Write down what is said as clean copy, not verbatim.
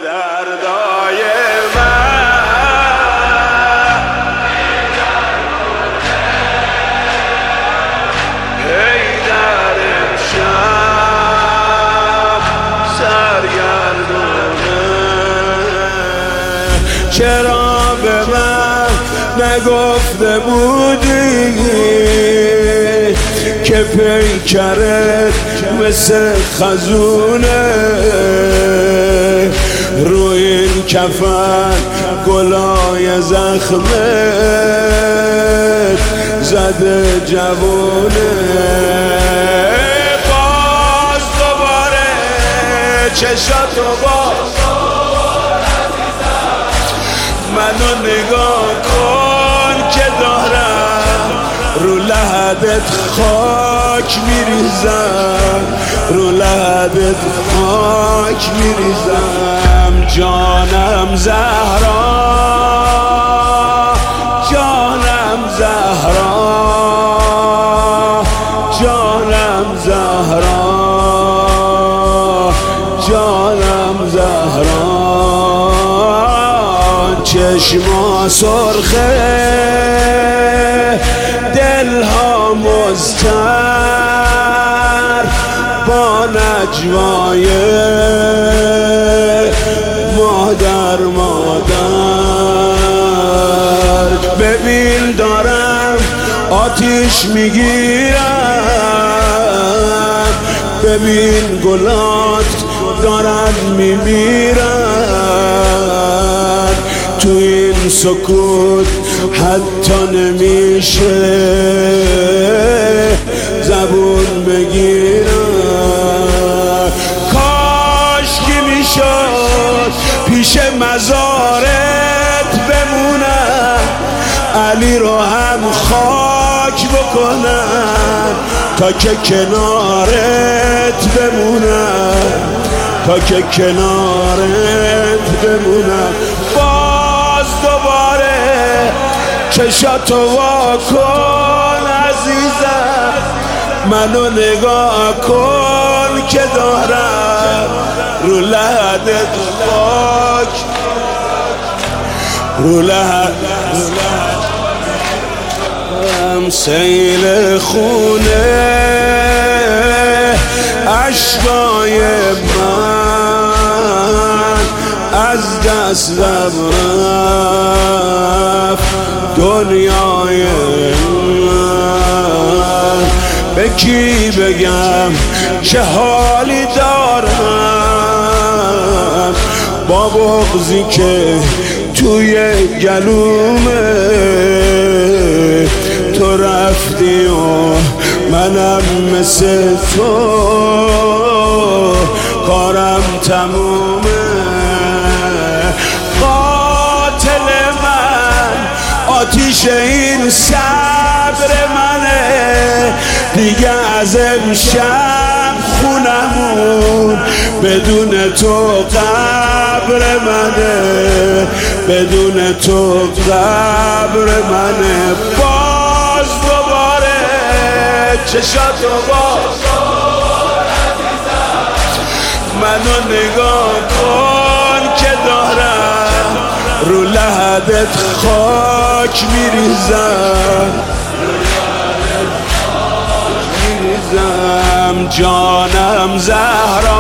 دردای من ای در امشب سرگردونه چرا به من نگفته بودی که پیکرت مثل خزونه روی این کفن گلای زخمت زده جوونه باز دوباره چشاتو باز منو نگاه کن که دارم رو لحدت خاک میریزم رو لحدت خاک میریزم جانم زهرا جانم زهرا جانم زهرا جانم زهرا چشما سرخه دلها مضطر با نجوای مادر ببین دارم آتیش میگیرم ببین گلات دارن میمیرن تو این سکوت حتی نمیشه زبون بگیرن کاش که میشد پیش مزارت بمونم علی رو هم خاک بکنم تا که کنارت بمونم تا که کنارت بمونم باز دوباره چشاتو وا کن عزیزم منو نگاه کن که دارم رو لحدت خاک رو لحدت سیل خونه عشقای من از دست رفت دنیای من به کی بگم چه حالی دارم با بغضی که توی گلومه تو رفتی و منم مثل تو کارم تمومه قاتل من آتیش این صبر منه دیگه از امشب خونمون بدون تو قبر منه بدون تو قبر منه باز دوباره چشاتو باز منو نگاه کن که دارم رو لحدت خاک میریزم جانم زهرا